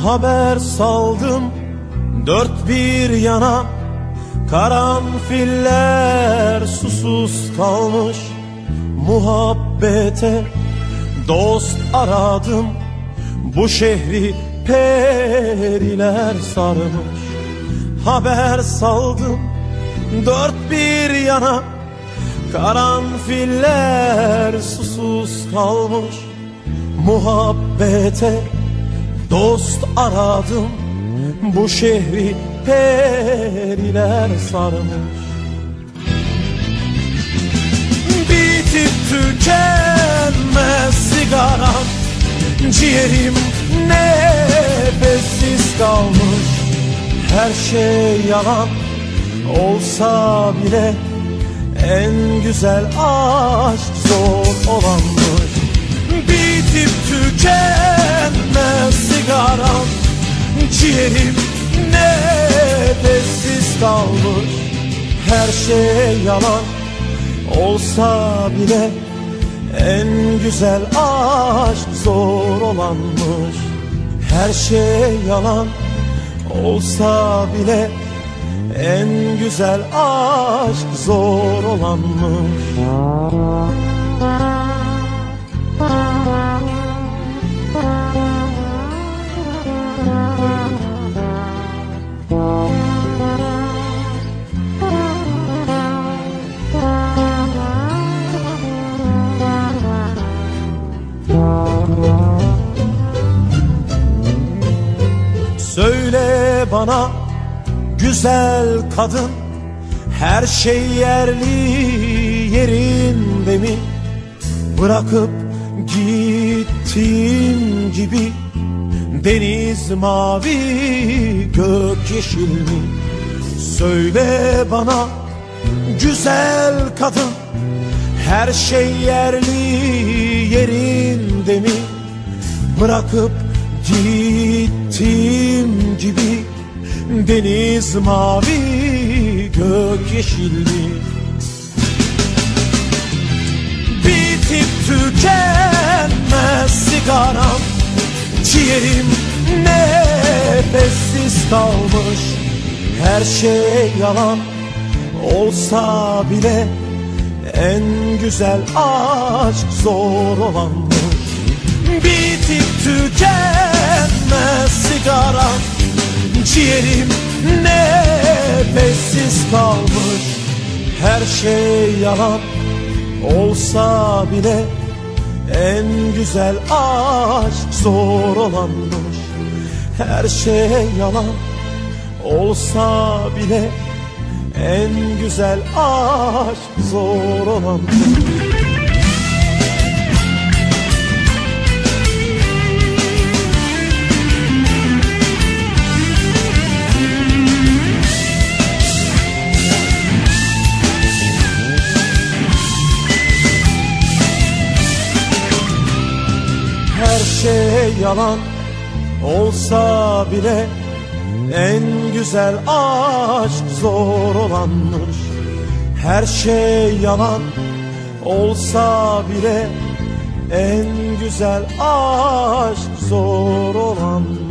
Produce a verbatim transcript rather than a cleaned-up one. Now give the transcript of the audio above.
Haber saldım dört bir yana, karanfiller susuz kalmış. Muhabbete dost aradım, bu şehri periler sarmış. Haber saldım dört bir yana, karanfiller susuz kalmış. Muhabbete dost aradım, bu şehri periler sarmış. Bitip tükenmez sigaram, ciğerim nefessiz kalmış. Her şey yalan olsa bile en güzel aşk zor olanmış. Bitip tükenmez sigaram, ciğerim nefessiz kalmış. Her şey yalan olsa bile en güzel aşk zor olanmış. Her şey yalan olsa bile en güzel aşk zor olanmış. Söyle bana güzel kadın, her şey yerli yerinde mi? Bırakıp gittiğim gibi deniz mavi gök yeşil mi? Söyle bana güzel kadın, her şey yerli yerinde mi? Bırakıp gittiğim gibi deniz mavi gök yeşil mi? Bitip tükenmez sigaram, ciğerim nefessiz kalmış. Her şey yalan olsa bile en güzel aşk zor olanmış. Bitip tükenmez sigaram, ciğerim nefessiz kalmış. Her şey yalan olsa bile en güzel aşk zor olanmış. Her şey yalan olsa bile en güzel aşk zor olanmış. Her şey yalan olsa bile en güzel aşk zor olanmış. Her şey yalan olsa bile en güzel aşk zor olanmış.